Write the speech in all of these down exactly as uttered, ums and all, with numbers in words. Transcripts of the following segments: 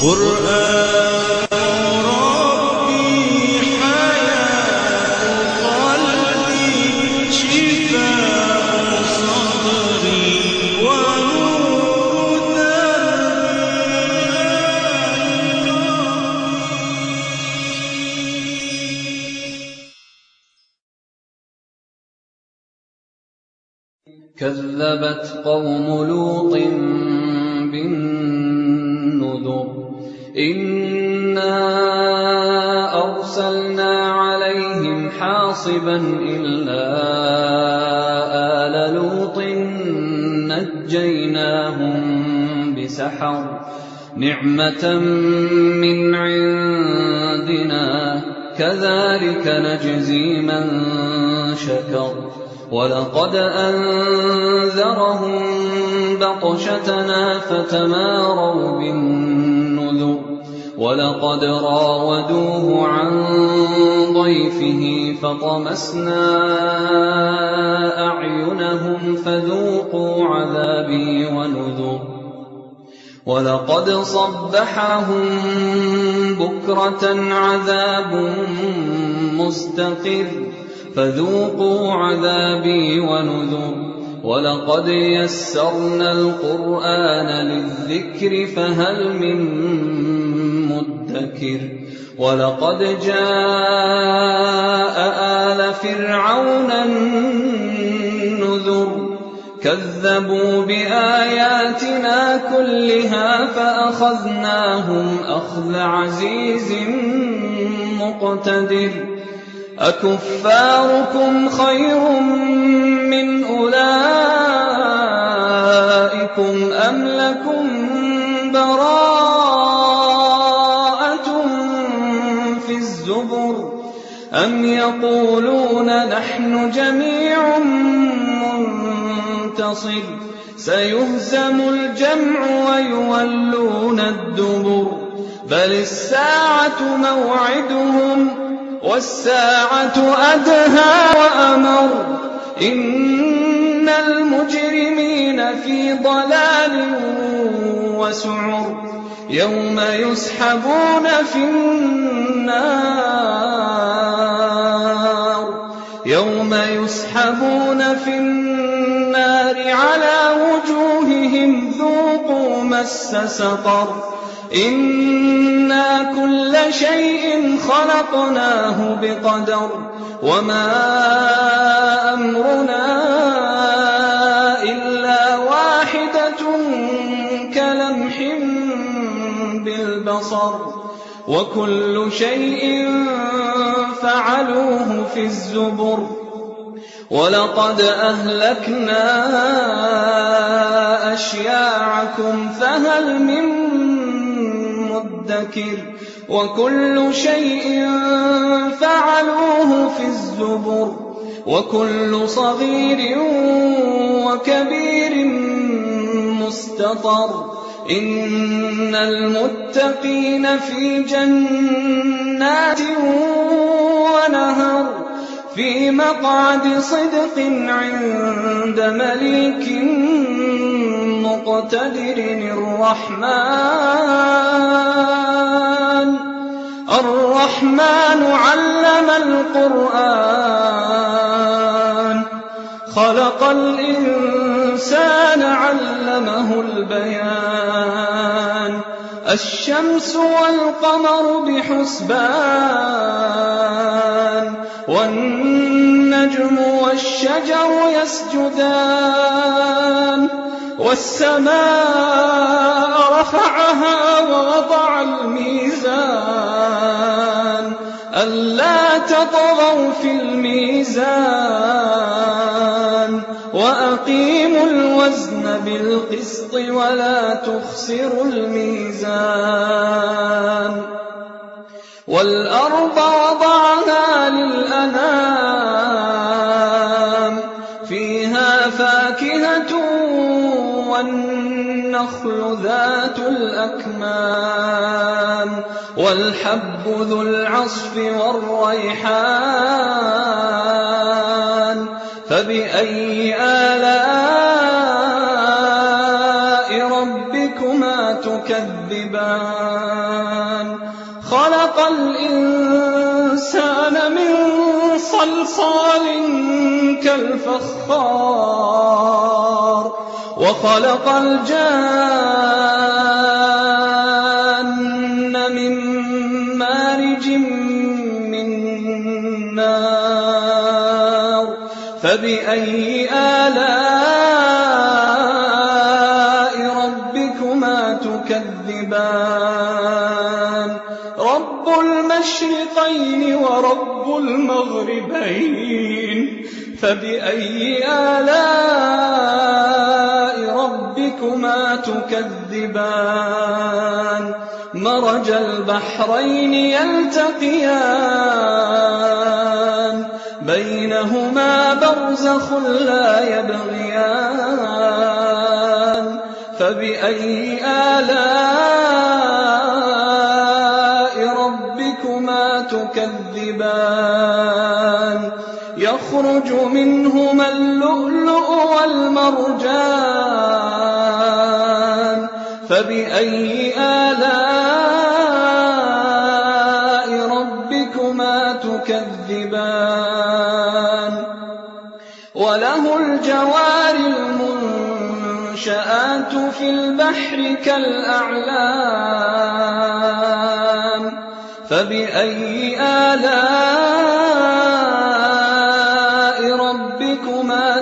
قرآن ربي حياة قلبي شفاء صدري ونور كذبت قوم لوط بالنذر إنا أرسلنا عليهم حاصبا إلا آل لوط نجيناهم بسحر نعمة من عندنا كذلك نجزي من شكر ولقد أنذرهم بطشتنا فتماروا بالنذر ولقد راودوه عن ضيفه فطمسنا أعينهم فذوقوا عذابي ونذر ولقد صبحهم بكرة عذاب مستقر فذوقوا عذابي ونذر ولقد يسرنا القرآن للذكر فهل من مدكر ولقد جاء آل فرعون النذر كذبوا بآياتنا كلها فأخذناهم أخذ عزيز مقتدر أكفاركم خير من أولئكم أم لكم براءة في الزبر أم يقولون نحن جميع منتصر سيهزم الجمع ويولون الدبر بل الساعة موعدهم والساعة أدهى وأمر إن المجرمين في ضلال وسعر يوم يسحبون في النار يوم يسحبون في النار على وجوههم ذوقوا مس سقر إنا كل شيء خلقناه بقدر وما أمرنا إلا واحدة كلمح بالبصر وكل شيء فعلوه في الزبر ولقد أهلكنا أشياعكم فهل من مدكر وكل شيء فعلوه في الزبر وكل صغير وكبير مستطر إن المتقين في جنات ونهر في مقعد صدق عند مليك مقتدر الرحمن الرحمن علم القرآن خلق الإنسان علمه البيان الشمس والقمر بحسبان والنجم والشجر يسجدان والسماء رفعها ووضع الميزان ألا تطغوا في الميزان وأقيموا الوزن بالقسط ولا تخسروا الميزان والأرض وضعها للأنام فيها فاكهة والنخل ذات الأكمام والحب ذو العصف والريحان فبأي آلاء ربكما تكذبان تكذبان خلق الإنسان من صلصال كالفخار وخلق الجان من مارج من نار فبأي آلاء ربكما تكذبان رب المشرقين ورب المغربين فبأي آلاء ربكما تكذبان مرج البحرين يلتقيان بينهما برزخ لا يبغيان فبأي آلاء ربكما تكذبان يخرج منهما اللؤلؤ والمرجان فبأي آلاء ربكما تكذبان وله الجوار المنشآت في البحر كالأعلام فبأي آلاء ربكما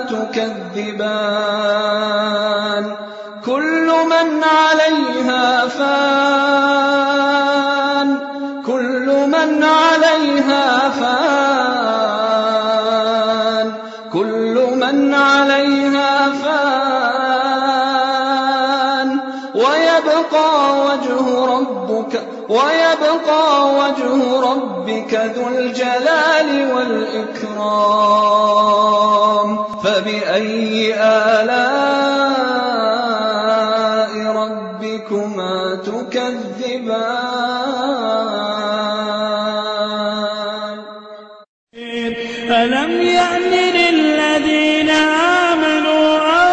تكذبان كل من عليها فان كل من عليها فان كل من عليها فان ويبقى وجه ربك ويبقى وجه ربك ذو الجلال والإكرام فبأي آلاء ربكما تكذبان ألم يأن للذين آمنوا أن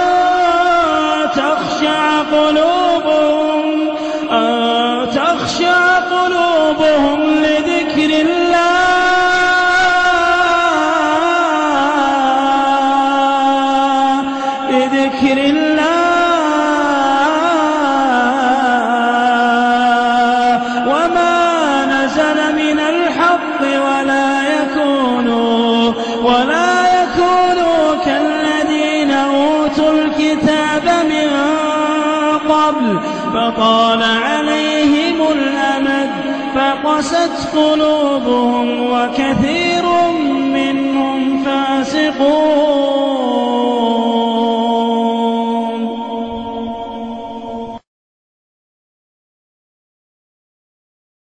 تخشع قلوبهم أن تخشع قلوبهم لذكر الله لذكر الله وما نزل من الحق ولا يكونوا ولا يكونوا كالذين أوتوا الكتاب من قبل فطال عليهم الأمد فقست قلوبهم وكثير منهم فاسقون